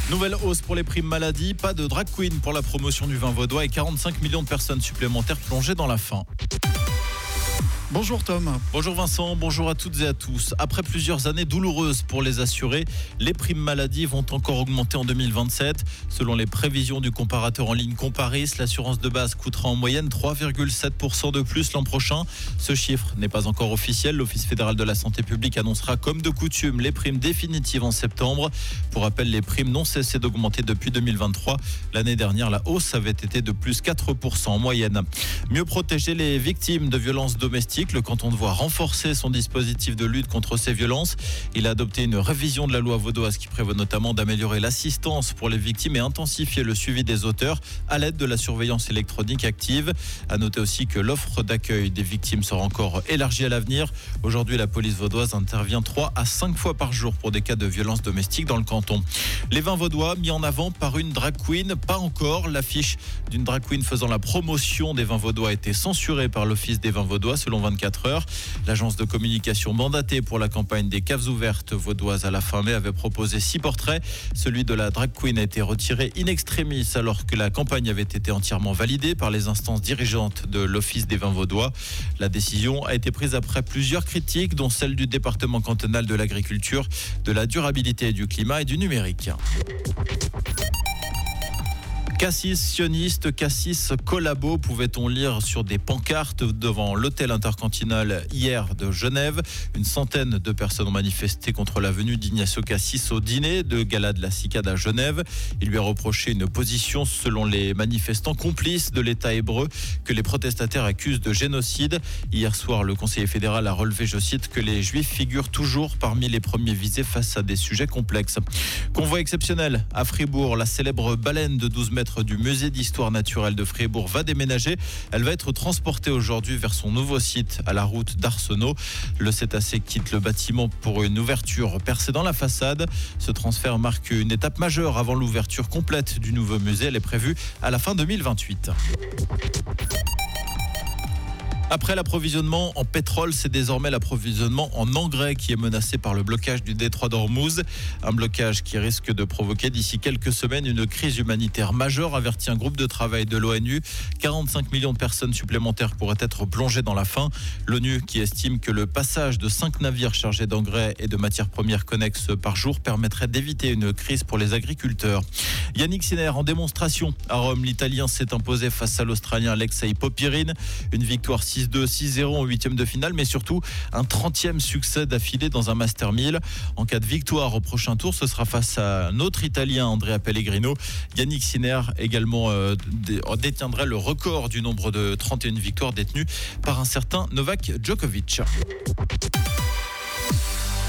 Nouvelle hausse pour les primes maladie, pas de drag queen pour la promotion du vin vaudois et 45 millions de personnes supplémentaires plongées dans la faim. Bonjour Tom. Bonjour Vincent, bonjour à toutes et à tous. Après plusieurs années douloureuses pour les assurés, les primes maladie vont encore augmenter en 2027. Selon les prévisions du comparateur en ligne Comparis, l'assurance de base coûtera en moyenne 3,7% de plus l'an prochain. Ce chiffre n'est pas encore officiel. L'Office fédéral de la santé publique annoncera comme de coutume les primes définitives en septembre. Pour rappel, les primes n'ont cessé d'augmenter depuis 2023. L'année dernière, la hausse avait été de plus 4% en moyenne. Mieux protéger les victimes de violences domestiques. Le canton de Vaud a renforcé son dispositif de lutte contre ces violences. Il a adopté une révision de la loi vaudoise qui prévoit notamment d'améliorer l'assistance pour les victimes et intensifier le suivi des auteurs à l'aide de la surveillance électronique active. À noter aussi que l'offre d'accueil des victimes sera encore élargie à l'avenir. Aujourd'hui, la police vaudoise intervient 3 à 5 fois par jour pour des cas de violences domestiques dans le canton. Les vins vaudois mis en avant par une drag queen, pas encore. L'affiche d'une drag queen faisant la promotion des vins vaudois a été censurée par l'Office des vins vaudois selon 24 heures. L'agence de communication mandatée pour la campagne des caves ouvertes vaudoises à la fin mai avait proposé 6 portraits. Celui de la drag queen a été retiré in extremis alors que la campagne avait été entièrement validée par les instances dirigeantes de l'Office des vins vaudois. La décision a été prise après plusieurs critiques, dont celle du département cantonal de l'agriculture, de la durabilité du climat et du numérique. Cassis sioniste, Cassis collabo, pouvait-on lire sur des pancartes devant l'hôtel intercantonal hier de Genève. Une centaine de personnes ont manifesté contre la venue d'Ignacio Cassis au dîner de gala de la Cicade à Genève. Il lui a reproché une position, selon les manifestants, complice de l'État hébreu, que les protestataires accusent de génocide. Hier soir, le conseiller fédéral a relevé, je cite, que les Juifs figurent toujours parmi les premiers visés face à des sujets complexes. Convoi exceptionnel à Fribourg. La célèbre baleine de 12 mètres du musée d'histoire naturelle de Fribourg va déménager. Elle va être transportée aujourd'hui vers son nouveau site à la route d'Arsenault. Le cétacé quitte le bâtiment pour une ouverture percée dans la façade. Ce transfert marque une étape majeure avant l'ouverture complète du nouveau musée. Elle est prévue à la fin 2028. Après l'approvisionnement en pétrole, c'est désormais l'approvisionnement en engrais qui est menacé par le blocage du détroit d'Ormuz. Un blocage qui risque de provoquer d'ici quelques semaines une crise humanitaire majeure, avertit un groupe de travail de l'ONU. 45 millions de personnes supplémentaires pourraient être plongées dans la faim. L'ONU qui estime que le passage de 5 navires chargés d'engrais et de matières premières connexes par jour permettrait d'éviter une crise pour les agriculteurs. Yannick Sinner en démonstration à Rome. L'Italien s'est imposé face à l'Australien Alexei Popyrin. Une victoire 6-2, 6-0 en huitième de finale, mais surtout un 30e succès d'affilée dans un Master 1000. En cas de victoire au prochain tour, ce sera face à un autre Italien, Andrea Pellegrino. Yannick Sinner également détiendrait le record du nombre de 31 victoires détenues par un certain Novak Djokovic.